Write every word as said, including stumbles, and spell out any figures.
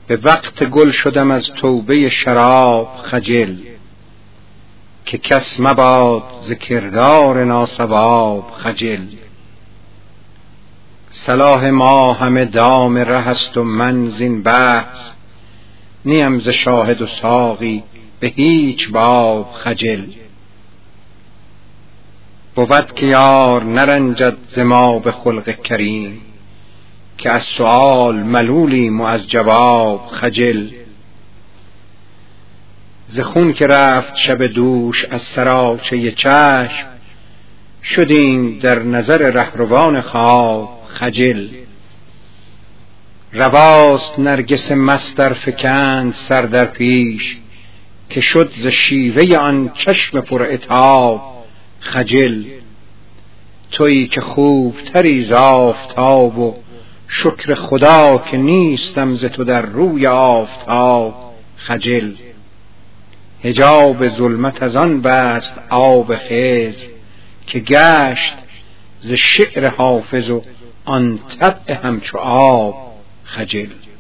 به وقت گل شدم از توبه شراب خجل، که کس مباد ز کردار ناصواب خجل. صلاح ما همه دام ره است و من زین بحث، نیم ز شاهد و ساقی به هیچ باب خجل. بود که یار نرنجد ز ما به خلق کریم، که از سؤال ملولیم و از جواب خجل. ز خون که رفت شب دوش از سراچه چشم، شدیم در نظر رهروان خواب خجل. رواست نرگس مست در فکند سر در پیش، که شد ز شیوه آن چشم پر عتاب خجل. تویی که خوبتری ز آفتاب و شکر خدا که نیستم ز تو در روی آفتاب خجل. حجاب ظلمت از آن بست آب خضر، که گشت ز شعر حافظ و آن طبع همچو آب خجل.